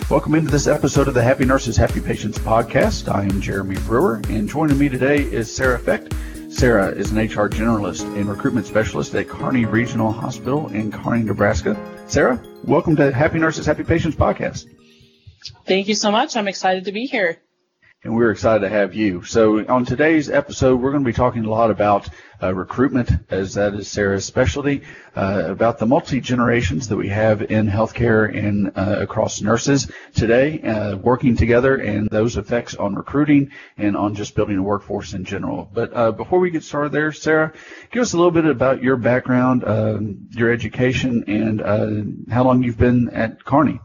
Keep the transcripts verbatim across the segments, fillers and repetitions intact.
Welcome into this episode of the Happy Nurses, Happy Patients podcast. I am Jeremy Brewer, and joining me today is Sarah Fecht. Sarah is an H R generalist and recruitment specialist at Kearney Regional Hospital in Kearney, Nebraska. Sarah, welcome to Happy Nurses, Happy Patients podcast. Thank you so much. I'm excited to be here. And we're excited to have you. So on today's episode, we're going to be talking a lot about uh, recruitment, as that is Sarah's specialty, uh, about the multi-generations that we have in healthcare and uh, across nurses today, uh, working together, and those effects on recruiting and on just building a workforce in general. But uh, before we get started there, Sarah, give us a little bit about your background, uh, your education, and uh, how long you've been at Kearney.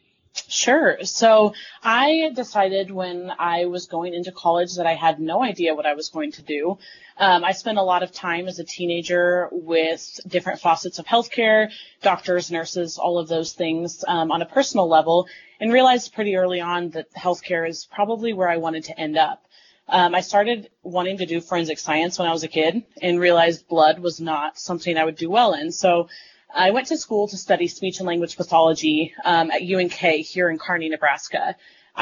Sure. So I decided when I was going into college that I had no idea what I was going to do. Um, I spent a lot of time as a teenager with different facets of healthcare, doctors, nurses, all of those things um, on a personal level, and realized pretty early on that healthcare is probably where I wanted to end up. Um, I started wanting to do forensic science when I was a kid and realized blood was not something I would do well in. So I went to school to study speech and language pathology um, at U N K here in Kearney, Nebraska.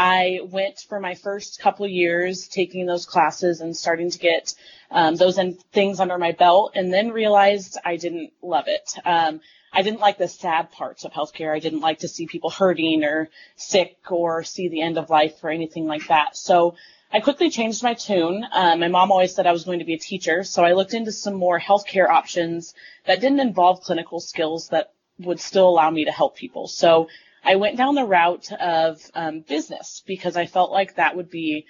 I went for my first couple of years taking those classes and starting to get um, those in, things under my belt, and then realized I didn't love it. Um, I didn't like the sad parts of healthcare. I didn't like to see people hurting or sick or see the end of life or anything like that. So I quickly changed my tune. Um, my mom always said I was going to be a teacher, so I looked into some more healthcare options that didn't involve clinical skills that would still allow me to help people. So I went down the route of um, business because I felt like that would be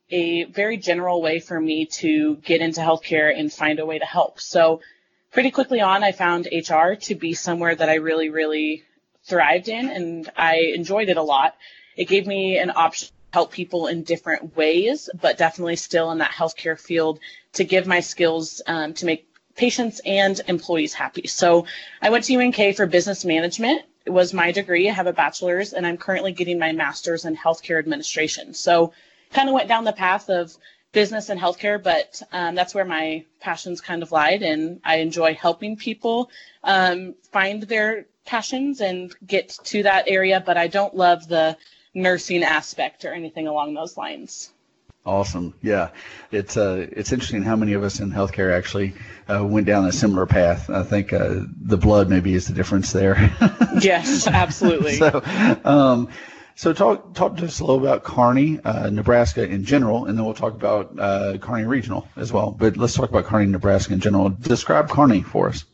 a very general way for me to get into healthcare and find a way to help. So pretty quickly on, I found H R to be somewhere that I really, really thrived in, and I enjoyed it a lot. It gave me an option help people in different ways, but definitely still in that healthcare field to give my skills um, to make patients and employees happy. So I went to U N K for business management. It was my degree. I have a bachelor's, and I'm currently getting my master's in healthcare administration. So kind of went down the path of business and healthcare, but um, that's where my passions kind of lied, and I enjoy helping people um, find their passions and get to that area, but I don't love the nursing aspect or anything along those lines. Awesome. Yeah. It's uh, it's interesting how many of us in healthcare actually uh, went down a similar path. I think uh, the blood maybe is the difference there. Yes, absolutely. so um, so talk talk to us a little about Kearney, uh, Nebraska in general, and then we'll talk about uh, Kearney Regional as well. But let's talk about Kearney, Nebraska in general. Describe Kearney for us.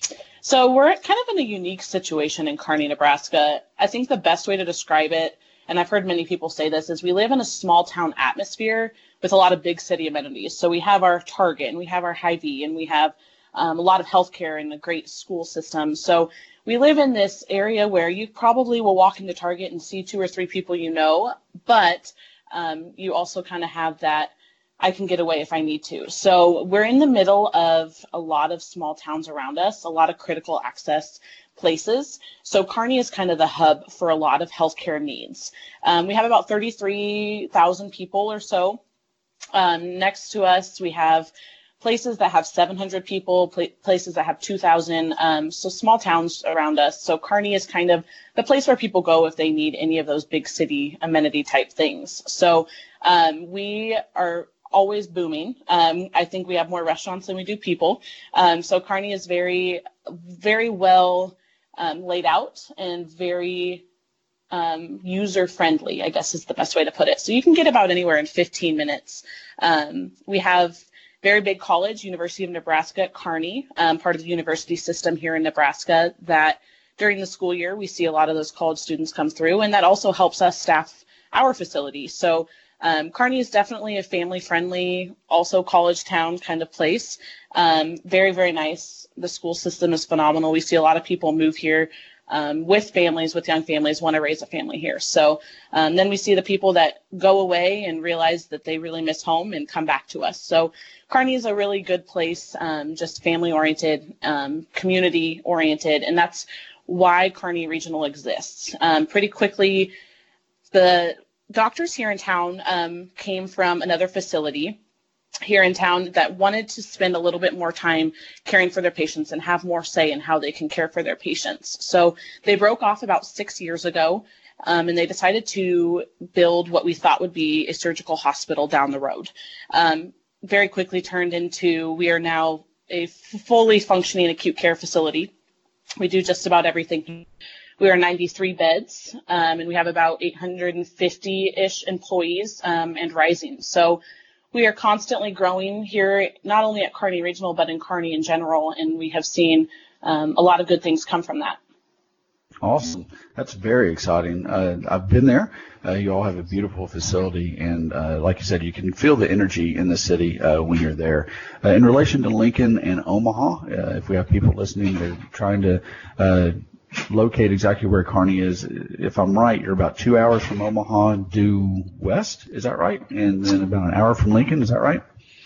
So we're kind of in a unique situation in Kearney, Nebraska. I think the best way to describe it, and I've heard many people say this, is we live in a small town atmosphere with a lot of big city amenities. So we have our Target, and we have our Hy-Vee, and we have um, a lot of healthcare and a great school system. So we live in this area where you probably will walk into Target and see two or three people you know, but um, you also kind of have that I can get away if I need to. So we're in the middle of a lot of small towns around us, a lot of critical access places. So Kearney is kind of the hub for a lot of healthcare needs. Um, we have about thirty-three thousand people or so. Um, next to us, we have places that have seven hundred people, pl- places that have two thousand, um, so small towns around us. So Kearney is kind of the place where people go if they need any of those big city amenity type things. So um, we are always booming. Um, I think we have more restaurants than we do people. Um, so Kearney is very, very well Um, laid out and very um, user-friendly, I guess is the best way to put it. So you can get about anywhere in fifteen minutes. Um, we have very big college, University of Nebraska at Kearney, um, part of the university system here in Nebraska, that during the school year we see a lot of those college students come through, and that also helps us staff our facility. So um, Kearney is definitely a family-friendly, also college town kind of place. Um, very, very nice. The school system is phenomenal. We see a lot of people move here um, with families, with young families, want to raise a family here. So um, then we see the people that go away and realize that they really miss home and come back to us. So Kearney is a really good place, um, just family-oriented, um, community-oriented, and that's why Kearney Regional exists. Um, pretty quickly, the doctors here in town um, came from another facility here in town that wanted to spend a little bit more time caring for their patients and have more say in how they can care for their patients. So they broke off about six years ago Um, and they decided to build what we thought would be a surgical hospital down the road. Um, very quickly turned into, we are now a fully functioning acute care facility. We do just about everything. We are ninety-three beds, um, and we have about eight hundred fifty-ish employees um, and rising. So we are constantly growing here, not only at Kearney Regional, but in Kearney in general, and we have seen um, a lot of good things come from that. Awesome. That's very exciting. Uh, I've been there. Uh, you all have a beautiful facility, and uh, like you said, you can feel the energy in the city uh, when you're there. Uh, in relation to Lincoln and Omaha, uh, if we have people listening, they're trying to uh, locate exactly where Kearney is. If I'm right, you're about two hours from Omaha due west. Is that right? And then about an hour from Lincoln. Is that right?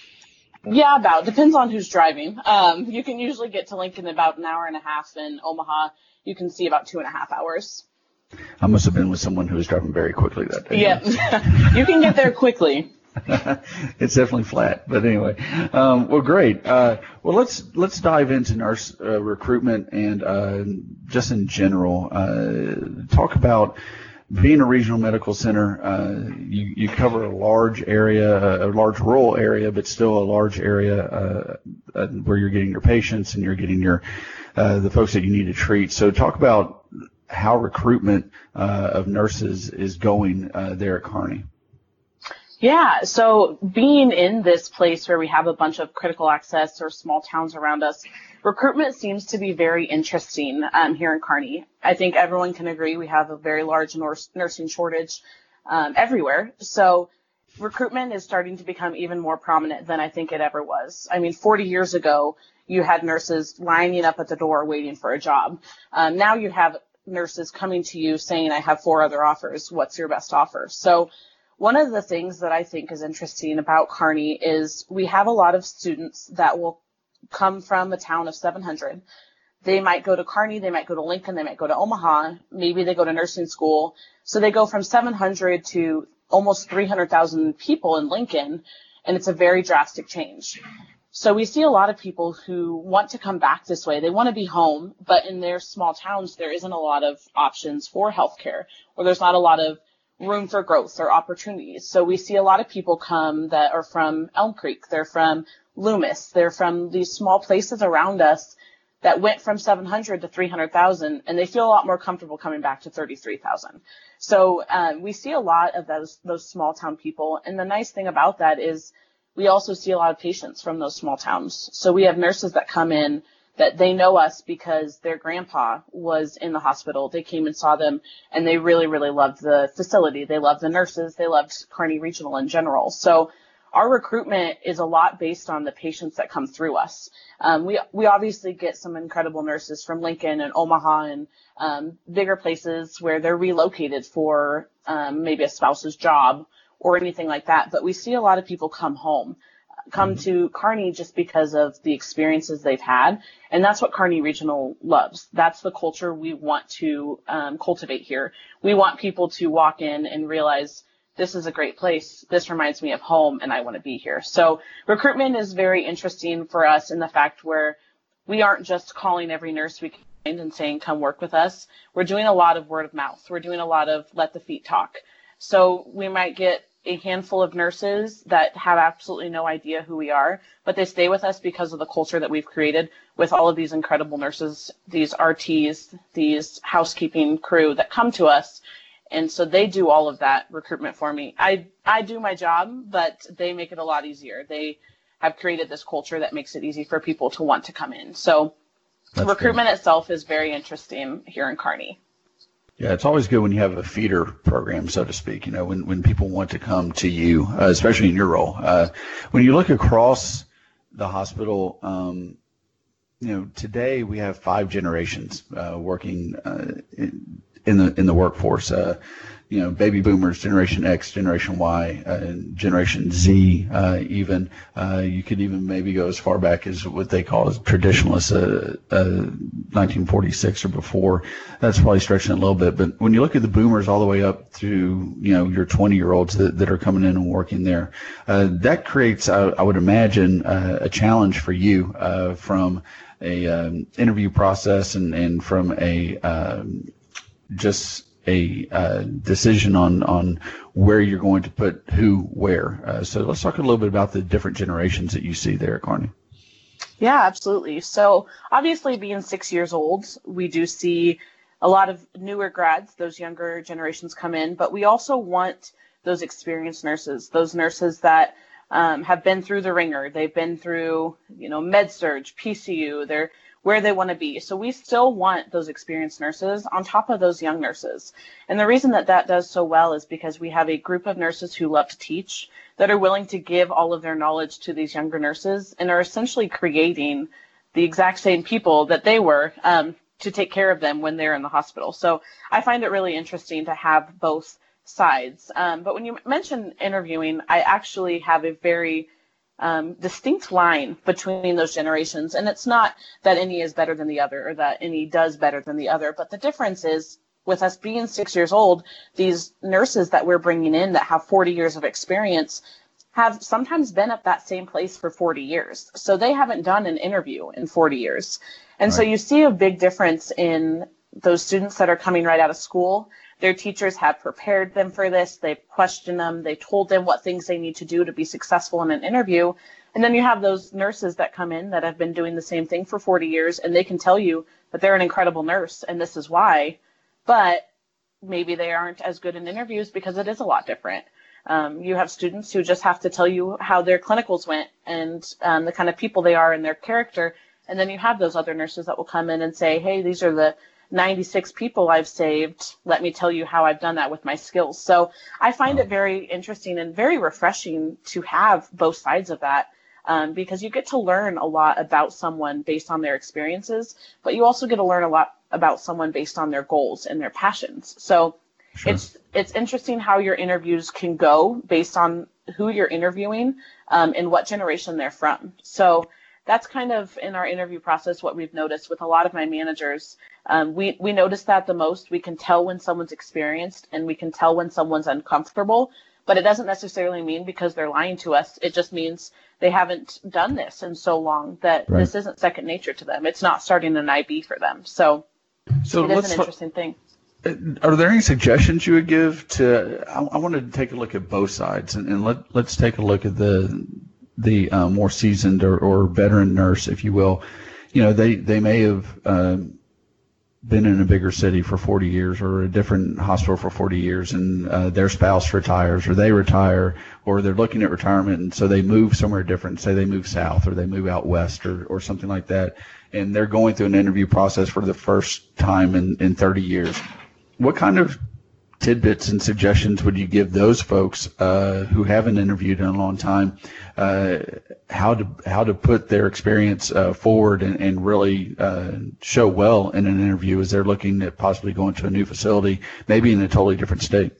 Yeah, about. Depends on who's driving. Um, you can usually get to Lincoln in about an hour and a half, and Omaha you can see about two and a half hours. I must have been with someone who was driving very quickly that day. Yeah, you can get there quickly. It's definitely flat, but anyway. Um, well, great. Uh, well, let's let's dive into nurse uh, recruitment and uh, just in general. Uh, talk about being a regional medical center. Uh, you you cover a large area, a large rural area, but still a large area uh, uh, where you're getting your patients and you're getting your uh, the folks that you need to treat. So, talk about how recruitment uh, of nurses is going uh, there at Kearney. Yeah, so being in this place where we have a bunch of critical access or small towns around us, recruitment seems to be very interesting um, here in Kearney. I think everyone can agree we have a very large nurse, nursing shortage um, everywhere. So recruitment is starting to become even more prominent than I think it ever was. I mean, forty years ago, you had nurses lining up at the door waiting for a job. Um, now you have nurses coming to you saying, I have four other offers. What's your best offer? So one of the things that I think is interesting about Kearney is we have a lot of students that will come from a town of seven hundred. They might go to Kearney, they might go to Lincoln, they might go to Omaha, maybe they go to nursing school. So they go from seven hundred to almost three hundred thousand people in Lincoln, and it's a very drastic change. So we see a lot of people who want to come back this way. They want to be home, but in their small towns, there isn't a lot of options for healthcare, or there's not a lot of room for growth or opportunities. So we see a lot of people come that are from Elm Creek, they're from Loomis, they're from these small places around us that went from seven hundred to three hundred thousand, and they feel a lot more comfortable coming back to thirty-three thousand. So um, we see a lot of those those small town people, and the nice thing about that is we also see a lot of patients from those small towns. So we have nurses that come in that they know us because their grandpa was in the hospital. They came and saw them, and they really, really loved the facility. They loved the nurses. They loved Kearney Regional in general. So our recruitment is a lot based on the patients that come through us. Um, we we obviously get some incredible nurses from Lincoln and Omaha and um, bigger places where they're relocated for um, maybe a spouse's job or anything like that. But we see a lot of people come home. come to Kearney just because of the experiences they've had. And that's what Kearney Regional loves. That's the culture we want to um, cultivate here. We want people to walk in and realize this is a great place. This reminds me of home and I want to be here. So recruitment is very interesting for us in the fact where we aren't just calling every nurse we can find and saying, come work with us. We're doing a lot of word of mouth. We're doing a lot of let the feet talk. So we might get a handful of nurses that have absolutely no idea who we are, but they stay with us because of the culture that we've created with all of these incredible nurses, these R Ts, these housekeeping crew that come to us. And so they do all of that recruitment for me. I, I do my job, but they make it a lot easier. They have created this culture that makes it easy for people to want to come in. So That's recruitment good. itself is very interesting here in Kearney. Yeah, it's always good when you have a feeder program, so to speak, you know, when, when people want to come to you, uh, especially in your role. Uh, when you look across the hospital, um, you know, today we have five generations uh, working uh, in, in the in the workforce. Uh, you know, baby boomers, Generation X, Generation Y, uh, Generation Z, uh, even. Uh, you could even maybe go as far back as what they call as traditionalists, uh, uh, nineteen forty-six or before. That's probably stretching it a little bit. But when you look at the boomers all the way up through, you know, your twenty-year-olds that, that are coming in and working there, uh, that creates, I, I would imagine, uh, a challenge for you uh, from a um, interview process and, and from a um, just a uh, decision on on where you're going to put who where. Uh, so let's talk a little bit about the different generations that you see there at Kearney. Yeah, absolutely. So obviously being six years old, we do see a lot of newer grads, those younger generations come in, but we also want those experienced nurses, those nurses that um, have been through the ringer. They've been through, you know, med-surg, P C U, they're where they want to be. So we still want those experienced nurses on top of those young nurses. And the reason that that does so well is because we have a group of nurses who love to teach, that are willing to give all of their knowledge to these younger nurses and are essentially creating the exact same people that they were um, to take care of them when they're in the hospital. So I find it really interesting to have both sides. Um, but when you mention interviewing, I actually have a very um, distinct line between those generations. And it's not that any is better than the other or that any does better than the other, but the difference is with us being six years old, these nurses that we're bringing in that have forty years of experience have sometimes been at that same place for forty years. So they haven't done an interview in forty years. And right. So you see a big difference in those students that are coming right out of school. Their teachers have prepared them for this. They've questioned them. They told them what things they need to do to be successful in an interview. And then you have those nurses that come in that have been doing the same thing for forty years, and they can tell you that they're an incredible nurse, and this is why. But maybe they aren't as good in interviews because it is a lot different. Um, you have students who just have to tell you how their clinicals went and um, the kind of people they are and their character. And then you have those other nurses that will come in and say, hey, these are the ninety-six people I've saved. Let me tell you how I've done that with my skills. So I find it very interesting and very refreshing to have both sides of that. Um, because you get to learn a lot about someone based on their experiences, but you also get to learn a lot about someone based on their goals and their passions. So sure. it's it's interesting how your interviews can go based on who you're interviewing um, and what generation they're from. So that's kind of in our interview process what we've noticed with a lot of my managers. Um, we, we notice that the most. We can tell when someone's experienced and we can tell when someone's uncomfortable, but it doesn't necessarily mean because they're lying to us. It just means they haven't done this in so long that right. this isn't second nature to them. It's not starting an I B for them. So, so it is an interesting thing. Are there any suggestions you would give to, I, I wanted to take a look at both sides and, and let, let's take a look at the the uh, more seasoned or, or veteran nurse, if you will. You know, they, they may have um, been in a bigger city for forty years or a different hospital for forty years, and uh, their spouse retires or they retire or they're looking at retirement, and so they move somewhere different. Say they move south or they move out west or, or something like that, and they're going through an interview process for the first time in, in thirty years. What kind of tidbits and suggestions would you give those folks uh, who haven't interviewed in a long time, uh, how to how to put their experience uh, forward and, and really uh, show well in an interview as they're looking at possibly going to a new facility, maybe in a totally different state?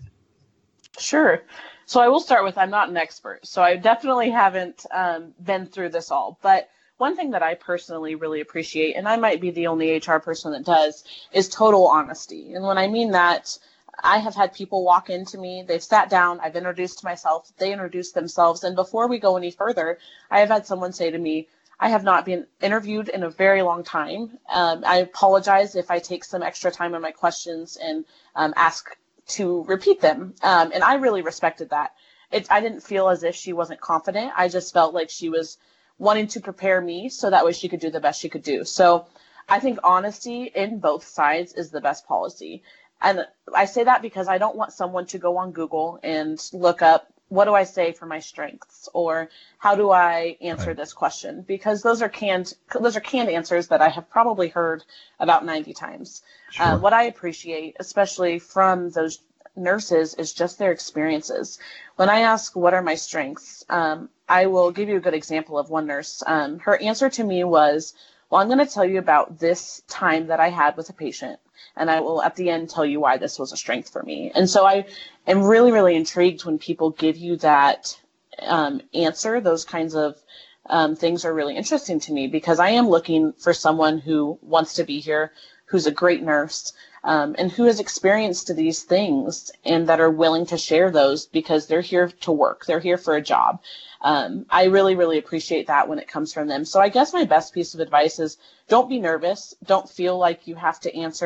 Sure. So I will start with, I'm not an expert, so I definitely haven't um, been through this all, but one thing that I personally really appreciate, and I might be the only H R person that does, is total honesty. And when I mean that, I have had people walk into me, they've sat down, I've introduced myself, they introduced themselves, and before we go any further, I have had someone say to me, I have not been interviewed in a very long time. Um, I apologize if I take some extra time on my questions and um, ask to repeat them. Um, and I really respected that. It, I didn't feel as if she wasn't confident. I just felt like she was wanting to prepare me so that way she could do the best she could do. So I think honesty in both sides is the best policy. And I say that because I don't want someone to go on Google and look up, what do I say for my strengths? Or how do I answer right. this question? Because those are canned, those are canned answers that I have probably heard about ninety times. Sure. Uh, what I appreciate, especially from those nurses, is just their experiences. When I ask, what are my strengths? Um, I will give you a good example of one nurse. Um, her answer to me was, well, I'm going to tell you about this time that I had with a patient, and I will at the end tell you why this was a strength for me. And so I am really, really intrigued when people give you that um, answer. Those kinds of um, things are really interesting to me because I am looking for someone who wants to be here, who's a great nurse, um, and who has experienced these things and that are willing to share those because they're here to work. They're here for a job. Um, I really, really appreciate that when it comes from them. So I guess my best piece of advice is don't be nervous. Don't feel like you have to answer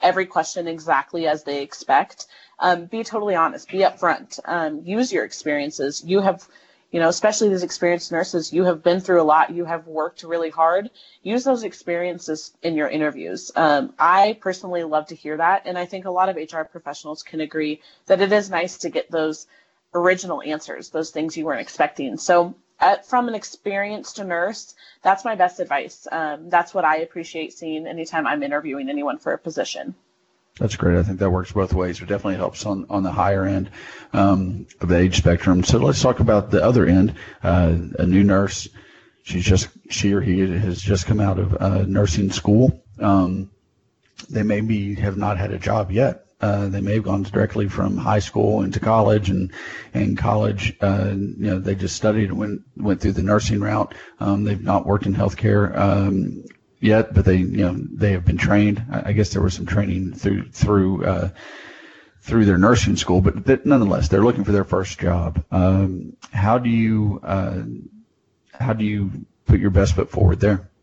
every question exactly as they expect. Um, be totally honest, be upfront, um, use your experiences. You have, you know, especially these experienced nurses, you have been through a lot, you have worked really hard. Use those experiences in your interviews. Um, I personally love to hear that, and I think a lot of H R professionals can agree that it is nice to get those original answers, those things you weren't expecting. So at, from an experienced nurse, that's my best advice. Um, that's what I appreciate seeing anytime I'm interviewing anyone for a position. That's great. I think that works both ways. It definitely helps on, on the higher end um, of the age spectrum. So let's talk about the other end. Uh, a new nurse, she's just she or he has just come out of uh, nursing school. Um, they maybe have not had a job yet. Uh, they may have gone directly from high school into college, and and college, uh, you know, they just studied and went went through the nursing route. Um, they've not worked in healthcare um, yet, but they you know they have been trained. I, I guess there was some training through through uh, through their nursing school, but, but nonetheless, they're looking for their first job. Um, how do you uh, how do you put your best foot forward there?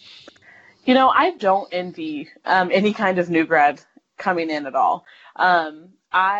You know, I don't envy um, any kind of new grad coming in at all. Um,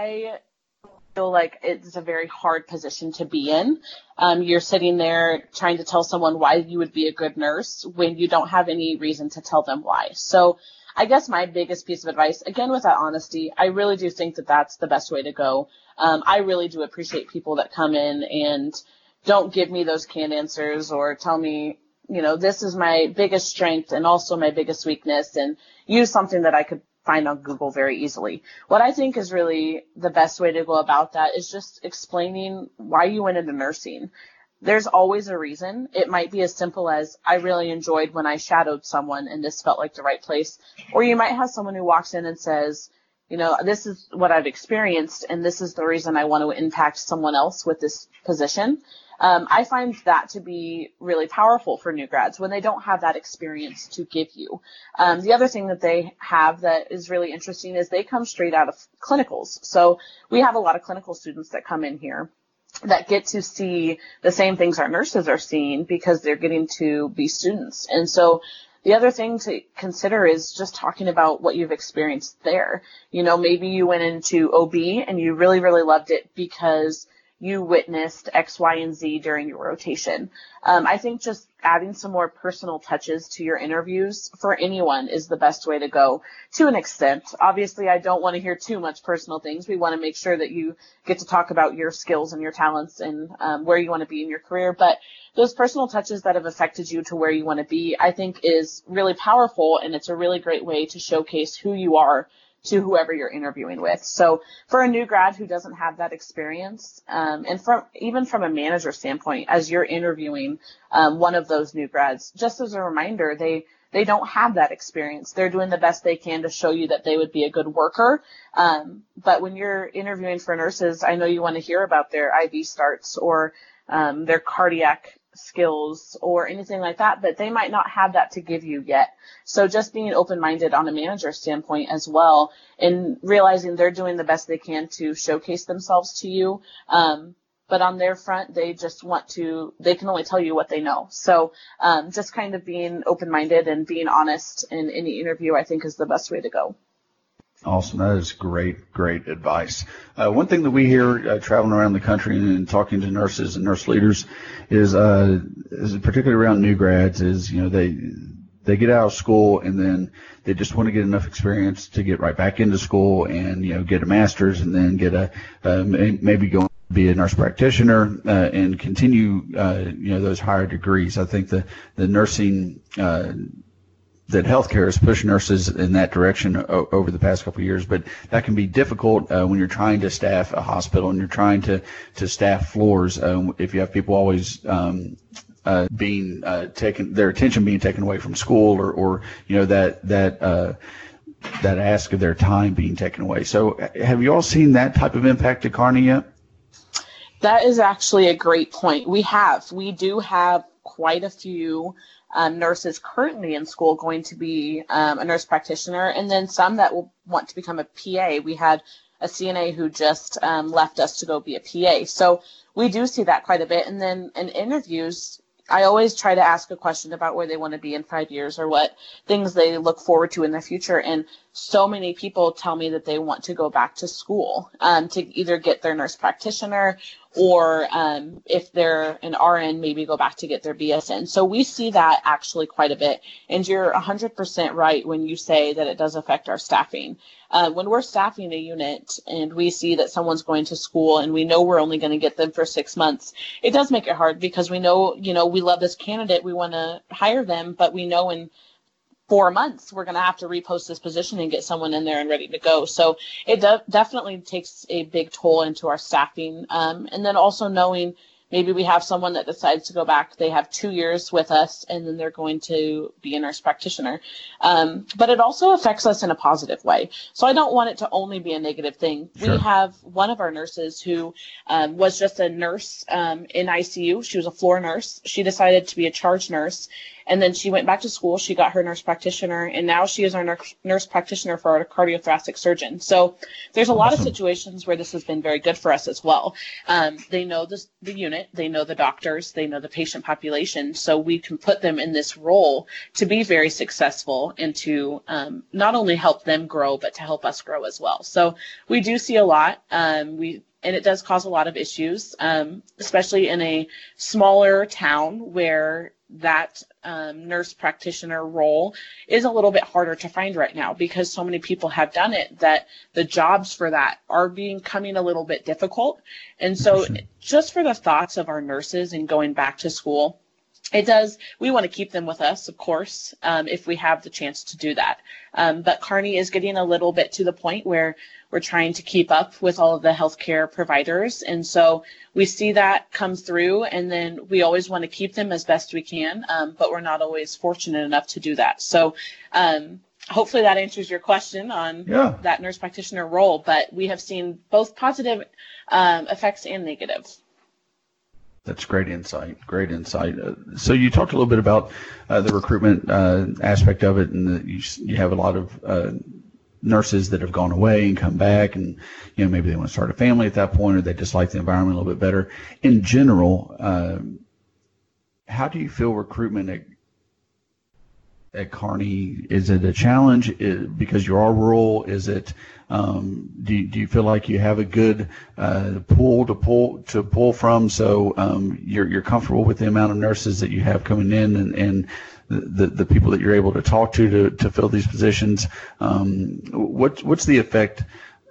I feel like it's a very hard position to be in. Um, you're sitting there trying to tell someone why you would be a good nurse when you don't have any reason to tell them why. So I guess my biggest piece of advice, again, with that honesty, I really do think that that's the best way to go. Um, I really do appreciate people that come in and don't give me those canned answers or tell me, you know, this is my biggest strength and also my biggest weakness, and use something that I could find on Google very easily. What I think is really the best way to go about that is just explaining why you went into nursing. There's always a reason. It might be as simple as, I really enjoyed when I shadowed someone and this felt like the right place. Or you might have someone who walks in and says, you know, this is what I've experienced and this is the reason I want to impact someone else with this position. Um, I find that to be really powerful for new grads when they don't have that experience to give you. Um, the other thing that they have that is really interesting is they come straight out of clinicals. So we have a lot of clinical students that come in here that get to see the same things our nurses are seeing because they're getting to be students. And so the other thing to consider is just talking about what you've experienced there. You know, maybe you went into O B and you really, really loved it because you witnessed X, Y, and Z during your rotation. Um, I think just adding some more personal touches to your interviews for anyone is the best way to go to an extent. Obviously, I don't want to hear too much personal things. We want to make sure that you get to talk about your skills and your talents and um, where you want to be in your career. But those personal touches that have affected you to where you want to be, I think is really powerful, and it's a really great way to showcase who you are to whoever you're interviewing with. So for a new grad who doesn't have that experience, um, and from even from a manager standpoint, as you're interviewing um, one of those new grads, just as a reminder, they they don't have that experience. They're doing the best they can to show you that they would be a good worker. Um, but when you're interviewing for nurses, I know you want to hear about their I V starts or um, their cardiac skills or anything like that, but they might not have that to give you yet. So just being open-minded on a manager standpoint as well, and realizing they're doing the best they can to showcase themselves to you. Um, but on their front, they just want to, they can only tell you what they know. So um, just kind of being open-minded and being honest in any interview, I think, is the best way to go. Awesome. That is great, great advice. Uh, one thing that we hear uh, traveling around the country and, and talking to nurses and nurse leaders is, uh, is particularly around new grads is, you know, they they get out of school and then they just want to get enough experience to get right back into school and, you know, get a master's and then get a uh, maybe go be a nurse practitioner uh, and continue, uh, you know, those higher degrees. I think the the nursing uh, that healthcare has pushed nurses in that direction o- over the past couple of years, but that can be difficult uh, when you're trying to staff a hospital and you're trying to, to staff floors. Um, if you have people always um, uh, being uh, taken, their attention being taken away from school, or, or you know that that uh, that ask of their time being taken away. So, have you all seen that type of impact to Kearney yet? That is actually a great point. We have, we do have quite a few Um, nurses currently in school going to be um, a nurse practitioner, and then some that will want to become a P A. We had a C N A who just um, left us to go be a P A. So we do see that quite a bit. And then in interviews, I always try to ask a question about where they want to be in five years or what things they look forward to in the future. And so many people tell me that they want to go back to school um, to either get their nurse practitioner or um, if they're an R N, maybe go back to get their B S N. So we see that actually quite a bit. And you're one hundred percent right when you say that it does affect our staffing. Uh, when we're staffing a unit and we see that someone's going to school and we know we're only going to get them for six months, it does make it hard because we know, you know, we love this candidate, we want to hire them, but we know in four months we're going to have to repost this position and get someone in there and ready to go. So it de- definitely takes a big toll into our staffing. Um, and then also knowing maybe we have someone that decides to go back, they have two years with us, and then they're going to be a nurse practitioner. Um, but it also affects us in a positive way. So I don't want it to only be a negative thing. Sure. We have one of our nurses who um, was just a nurse um, in I C U. She was a floor nurse. She decided to be a charge nurse. And then she went back to school. She got her nurse practitioner, and now she is our nurse, nurse practitioner for our cardiothoracic surgeon. So there's a lot awesome. of situations where this has been very good for us as well. Um, they know this, the unit, they know the doctors, they know the patient population, so we can put them in this role to be very successful and to um, not only help them grow, but to help us grow as well. So we do see a lot. Um, we And it does cause a lot of issues, um, especially in a smaller town where that um, nurse practitioner role is a little bit harder to find right now because so many people have done it that the jobs for that are becoming a little bit difficult. And so just for the thoughts of our nurses and going back to school, it does, we want to keep them with us, of course, um, if we have the chance to do that. Um, but Kearney is getting a little bit to the point where we're trying to keep up with all of the healthcare providers. And so we see that come through, and then we always want to keep them as best we can, um, but we're not always fortunate enough to do that. So um, hopefully that answers your question on yeah. that nurse practitioner role, but we have seen both positive um, effects and negative. That's great insight. Great insight. Uh, so you talked a little bit about uh, the recruitment uh, aspect of it, and the, you, you have a lot of uh, nurses that have gone away and come back, and you know maybe they want to start a family at that point, or they just like the environment a little bit better. In general, uh, how do you feel recruitment at, at Kearney? Is it a challenge is, because you are rural? Is it um, do you, do you feel like you have a good uh, pool to pull to pull from? So um, you're you're comfortable with the amount of nurses that you have coming in, and, and the the people that you're able to talk to to, to fill these positions. Um, what what's the effect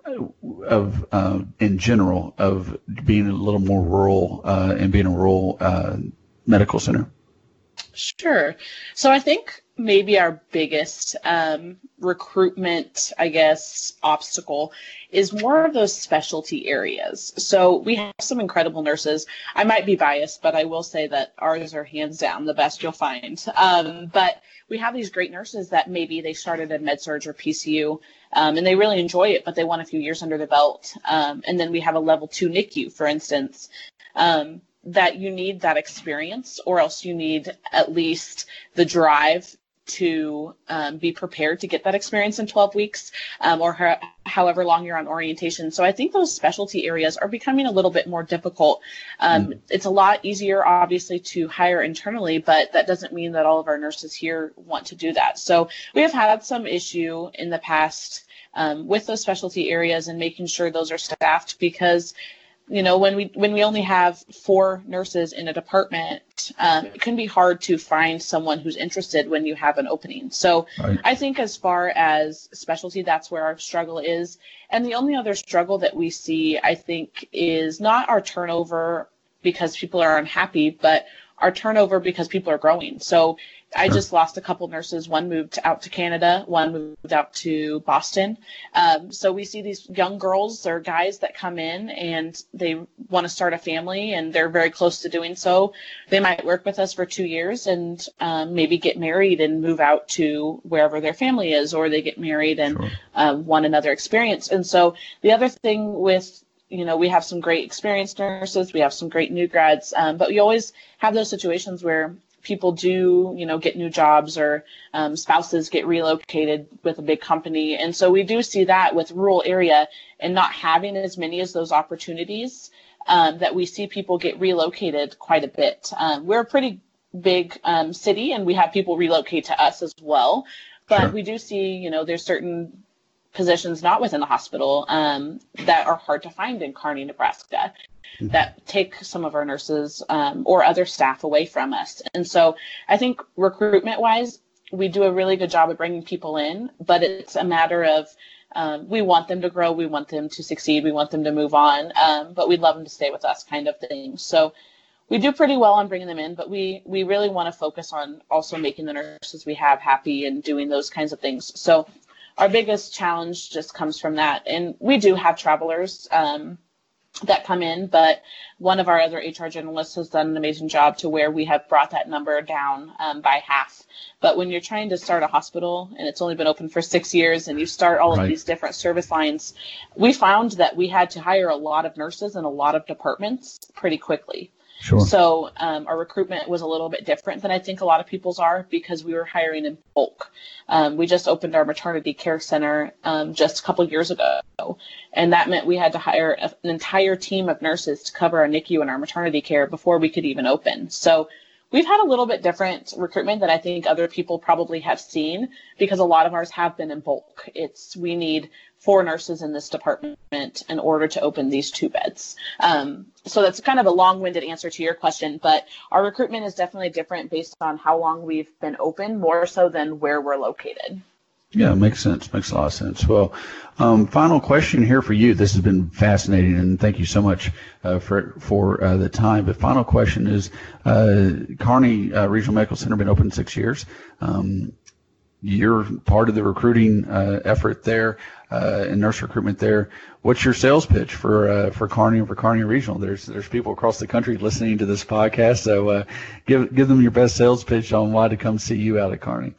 of uh, in general of being a little more rural uh, and being a rural uh, medical center? Sure. So I think maybe our biggest um, recruitment, I guess, obstacle is more of those specialty areas. So we have some incredible nurses. I might be biased, but I will say that ours are hands down the best you'll find. Um, but we have these great nurses that maybe they started in med-surg or P C U, um, and they really enjoy it, but they want a few years under the belt. Um, and then we have a level two N I C U, for instance, um, that you need that experience, or else you need at least the drive to um, be prepared to get that experience in twelve weeks um, or ho- however long you're on orientation. So I think those specialty areas are becoming a little bit more difficult. Um, mm. It's a lot easier, obviously, to hire internally, but that doesn't mean that all of our nurses here want to do that. So we have had some issue in the past um, with those specialty areas and making sure those are staffed, because you know, when we when we only have four nurses in a department, um, it can be hard to find someone who's interested when you have an opening. So right. I think as far as specialty, that's where our struggle is. And the only other struggle that we see, I think, is not our turnover because people are unhappy, but our turnover because people are growing. So I sure. just lost a couple nurses. One moved out to Canada, one moved out to Boston. Um, so we see these young girls or guys that come in and they want to start a family and they're very close to doing so. They might work with us for two years and um, maybe get married and move out to wherever their family is, or they get married and sure. um, want another experience. And so the other thing with You know, we have some great experienced nurses, we have some great new grads, um, but we always have those situations where people do, you know, get new jobs, or um, spouses get relocated with a big company. And so we do see that with rural area and not having as many as those opportunities, um, that we see people get relocated quite a bit. Um, we're a pretty big um, city, and we have people relocate to us as well. But Sure. we do see, you know, there's certain positions not within the hospital um, that are hard to find in Kearney, Nebraska, mm-hmm. that take some of our nurses um, or other staff away from us. And so I think recruitment-wise, we do a really good job of bringing people in, but it's a matter of um, we want them to grow, we want them to succeed, we want them to move on, um, but we'd love them to stay with us kind of thing. So we do pretty well on bringing them in, but we, we really want to focus on also making the nurses we have happy and doing those kinds of things. So our biggest challenge just comes from that. And we do have travelers um, that come in, but one of our other H R generalists has done an amazing job to where we have brought that number down um, by half. But when you're trying to start a hospital and it's only been open for six years and you start all of Right. these different service lines, we found that we had to hire a lot of nurses in a lot of departments pretty quickly. Sure. So um, our recruitment was a little bit different than I think a lot of people's are because we were hiring in bulk. Um, we just opened our maternity care center um, just a couple years ago, and that meant we had to hire a, an entire team of nurses to cover our N I C U and our maternity care before we could even open. So we've had a little bit different recruitment than I think other people probably have seen because a lot of ours have been in bulk. It's we need four nurses in this department in order to open these two beds. Um, so that's kind of a long-winded answer to your question, but our recruitment is definitely different based on how long we've been open, more so than where we're located. Yeah, makes sense. Makes a lot of sense. Well, um, final question here for you. This has been fascinating, and thank you so much uh, for for uh, the time. But final question is, uh, Kearney uh, Regional Medical Center been open six years. Um, you're part of the recruiting uh, effort there uh, and nurse recruitment there. What's your sales pitch for uh, for Kearney and for Kearney Regional? There's there's people across the country listening to this podcast, so uh, give give them your best sales pitch on why to come see you out at Kearney.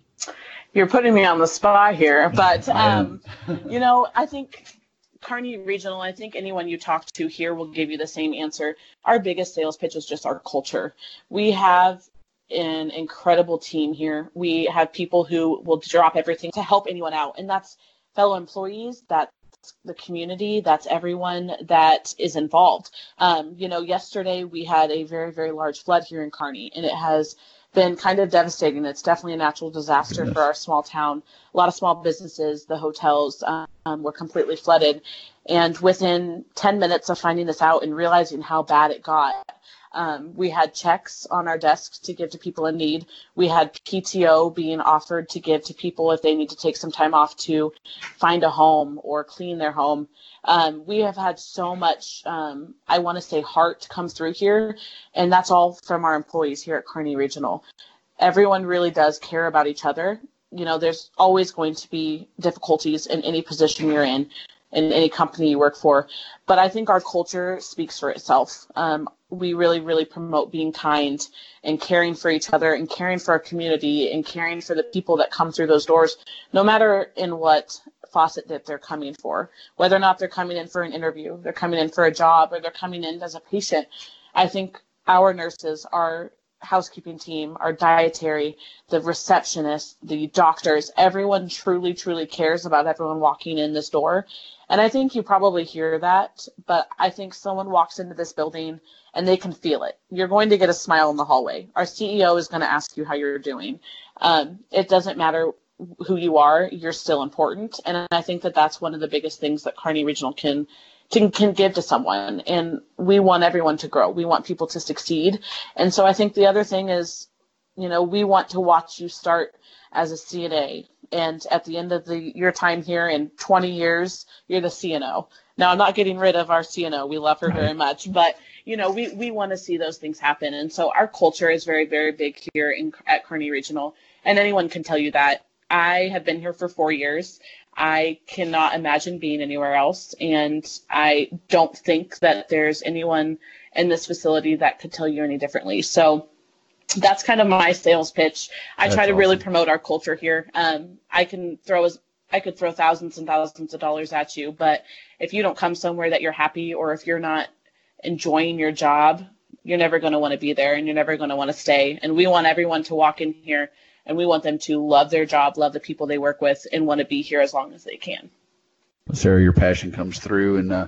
You're putting me on the spot here, but, um, you know, I think Kearney Regional, I think anyone you talk to here will give you the same answer. Our biggest sales pitch is just our culture. We have an incredible team here. We have people who will drop everything to help anyone out, and that's fellow employees, that's the community, that's everyone that is involved. Um, you know, yesterday we had a very, very large flood here in Kearney, and it has been kind of devastating. It's definitely a natural disaster for our small town. A lot of small businesses, the hotels um, were completely flooded. And within ten minutes of finding this out and realizing how bad it got, um, we had checks on our desks to give to people in need. We had P T O being offered to give to people if they need to take some time off to find a home or clean their home. Um, we have had so much, um, I want to say, heart come through here, and that's all from our employees here at Kearney Regional. Everyone really does care about each other. You know, there's always going to be difficulties in any position you're in, in any company you work for, but I think our culture speaks for itself. Um, we really, really promote being kind and caring for each other and caring for our community and caring for the people that come through those doors, no matter in what faucet that they're coming for, whether or not they're coming in for an interview, they're coming in for a job, or they're coming in as a patient. I think our nurses, our housekeeping team, our dietary, the receptionists, the doctors, everyone truly, truly cares about everyone walking in this door. And I think you probably hear that, but I think someone walks into this building and they can feel it. You're going to get a smile in the hallway. Our C E O is going to ask you how you're doing. Um, it doesn't matter who you are, you're still important. And I think that that's one of the biggest things that Kearney Regional can, can, can give to someone. And we want everyone to grow. We want people to succeed. And so I think the other thing is, you know, we want to watch you start as a C N A. And at the end of the your time here in twenty years, you're the C N O. Now, I'm not getting rid of our C N O. We love her very much. But, you know, we, we want to see those things happen. And so our culture is very, very big here in, at Kearney Regional. And anyone can tell you that. I have been here for four years. I cannot imagine being anywhere else. And I don't think that there's anyone in this facility that could tell you any differently. So that's kind of my sales pitch. I That's try to awesome. really promote our culture here. Um, I can throw as I could throw thousands and thousands of dollars at you, but if you don't come somewhere that you're happy, or if you're not enjoying your job, you're never going to want to be there, and you're never going to want to stay. And we want everyone to walk in here, and we want them to love their job, love the people they work with, and want to be here as long as they can. Sarah, your passion comes through, and uh,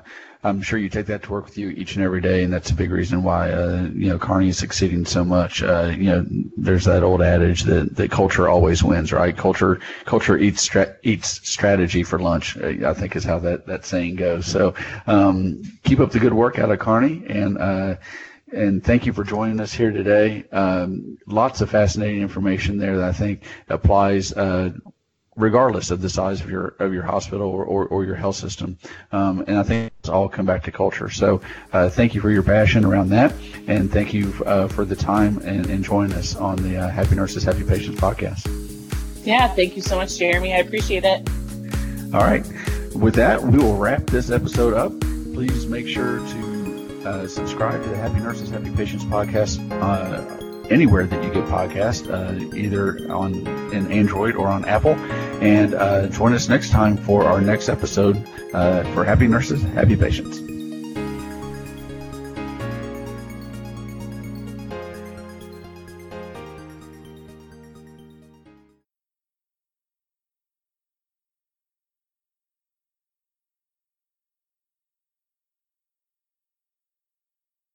I'm sure you take that to work with you each and every day, and that's a big reason why uh, you know Kearney is succeeding so much. Uh, you know, there's that old adage that, that culture always wins, right? Culture culture eats stra- eats strategy for lunch. Uh, I think is how that, that saying goes. So um, keep up the good work out of Kearney, and uh, and thank you for joining us here today. Um, lots of fascinating information there that I think applies. Uh, regardless of the size of your of your hospital or, or, or your health system. Um, and I think it's all come back to culture. So uh, thank you for your passion around that, and thank you uh, for the time and, and joining us on the uh, Happy Nurses, Happy Patients podcast. Yeah, thank you so much, Jeremy. I appreciate it. All right. With that, we will wrap this episode up. Please make sure to uh, subscribe to the Happy Nurses, Happy Patients podcast uh, anywhere that you get podcasts, uh, either on in Android or on Apple. And uh, join us next time for our next episode uh, for Happy Nurses, Happy Patients.